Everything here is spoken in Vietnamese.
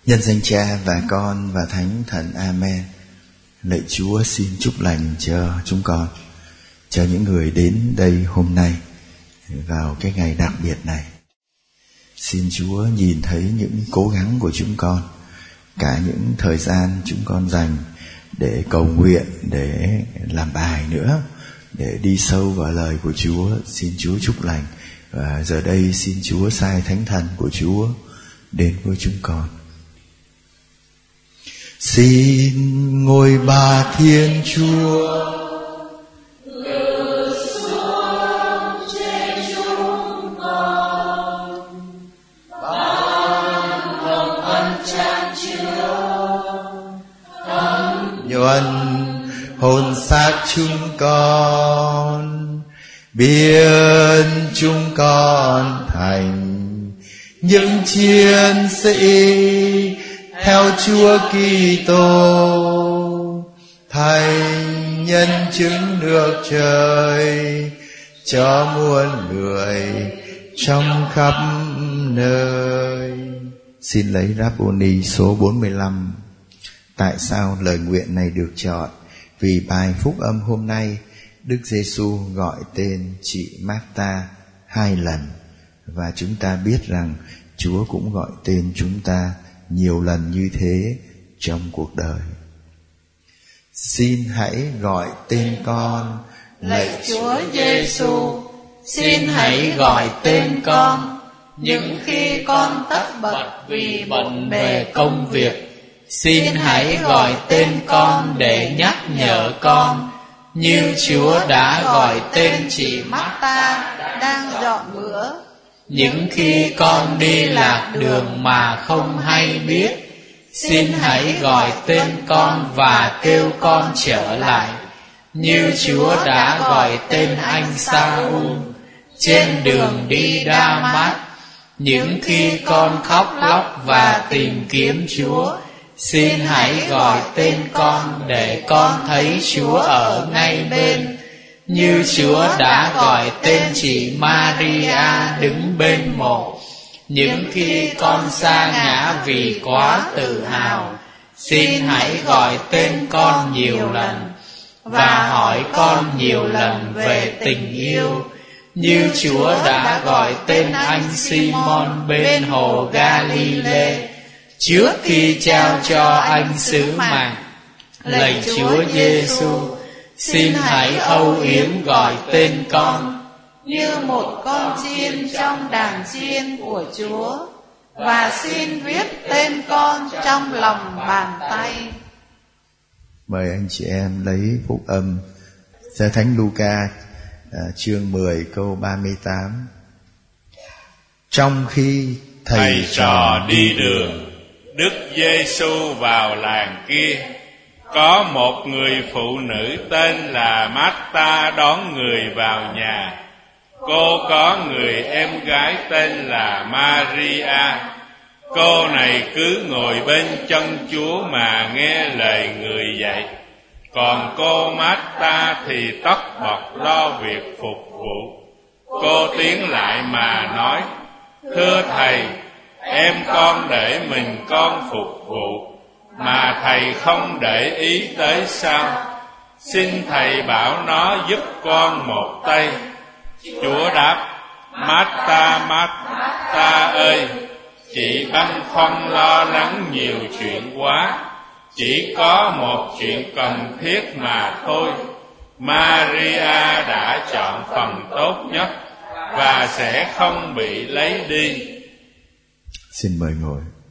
Nhân danh Cha và Con và Thánh Thần. Amen. Lạy Chúa, xin chúc lành cho chúng con, cho những người đến đây hôm nay vào cái ngày đặc biệt này. Xin Chúa nhìn thấy những cố gắng của chúng con, cả những thời gian chúng con dành để cầu nguyện, để làm bài nữa, để đi sâu vào lời của Chúa. Xin Chúa chúc lành. Và giờ đây xin Chúa sai Thánh Thần của Chúa đến với chúng con. Xin ngôi Ba Thiên Chúa nhuần hồn xác chúng con, biến chúng con thành những chiến sĩ theo Chúa Kitô, thành nhân chứng nước trời cho muôn người trong khắp nơi. Xin lấy Rabboni số 45. Tại sao lời nguyện này được chọn? Vì bài phúc âm hôm nay Đức Giêsu gọi tên chị Marta 2 lần, và chúng ta biết rằng Chúa cũng gọi tên chúng ta nhiều lần như thế trong cuộc đời. Xin hãy gọi tên con. Lạy Chúa Giêsu, xin hãy gọi tên con. Những khi con tất bật vì bộn bề công việc, xin hãy gọi tên con để nhắc nhở con, như Chúa đã gọi tên chị Marta đang dọn bữa. Những khi con đi lạc đường mà không hay biết, xin hãy gọi tên con và kêu con trở lại, như Chúa đã gọi tên anh Sa-ul trên đường đi Đa-mát. Những khi con khóc lóc và tìm kiếm Chúa, xin hãy gọi tên con để con thấy Chúa ở ngay bên, như Chúa đã gọi tên chị Maria đứng bên mộ. Những khi con sa ngã vì quá tự hào, xin hãy gọi tên con nhiều lần và hỏi con nhiều lần về tình yêu, như Chúa đã gọi tên anh Simon bên hồ Galile trước khi trao cho anh sứ mạng. Lạy Chúa Giêsu, xin hãy âu yếm gọi tên con như một con chiên trong đàn chiên của Chúa, và xin viết tên con trong lòng bàn tay. Mời anh chị em lấy phúc âm theo Thánh Luca chương 10 câu 38. Trong khi thầy trò đi đường, Đức Giêsu vào làng kia. Có một người phụ nữ tên là Marta đón người vào nhà. Cô có người em gái tên là Maria. Cô này cứ ngồi bên chân Chúa mà nghe lời người dạy. Còn cô Marta thì tất bật lo việc phục vụ. Cô tiến lại mà nói: Thưa Thầy, em con để mình con phục vụ, mà Thầy không để ý tới sao? Xin Thầy bảo nó giúp con một tay. Chúa đáp: Marta, Marta ơi, chị băn khoăn lo lắng nhiều chuyện quá, chỉ có một chuyện cần thiết mà thôi. Maria đã chọn phần tốt nhất và sẽ không bị lấy đi. Xin mời ngồi.